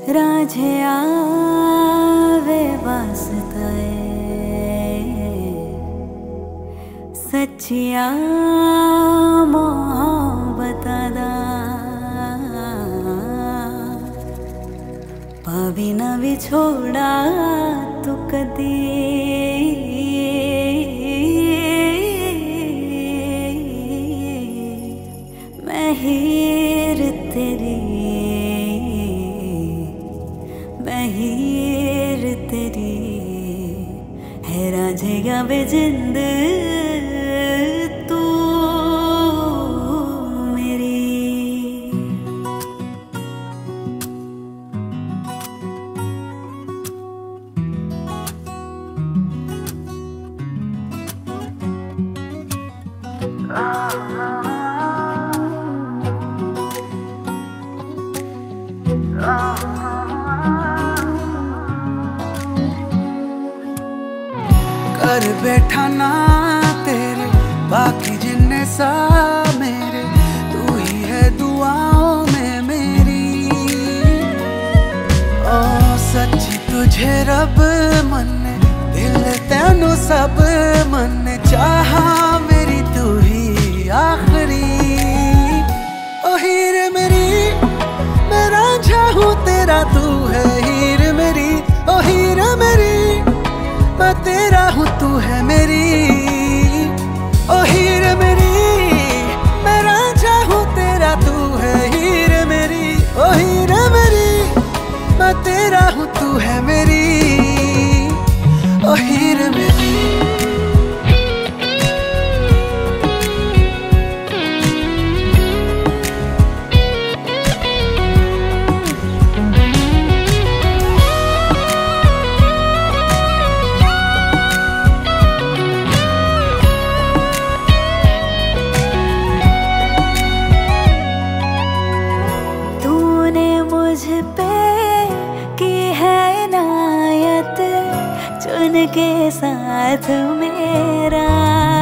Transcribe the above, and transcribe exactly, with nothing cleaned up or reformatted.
राझे आवे वास्ताए सच्चिया मोहब्बत दा पावी ना विछोड़ा तू कदी मैं हीर तेरी मैं हीर तेरी है राझेगा वे जिंद तू मेरी। कर बैठा ना तेरे बाकी जिन्ने सा मेरे, तू ही है दुआओं में मेरी। ओ सच्ची तुझे रब मन्ने, दिल तेनू सब मन्ने, चाहा मेरी तू ही आखरी। ओ हीर मेरी मैं रांझा हूँ तेरा, तू है हीर मेरी। ओ हीर मेरी मैं तेरा हूँ तू है मेरी। ओ हीर मेरी मैं रांझा हूँ तेरा, तू है हीर मेरी। ओ हीर मेरी मैं तेरा हूँ तू है मेरी। ओ हीर मेरी मुझ पे की है इनायत, चुन के साथ मेरा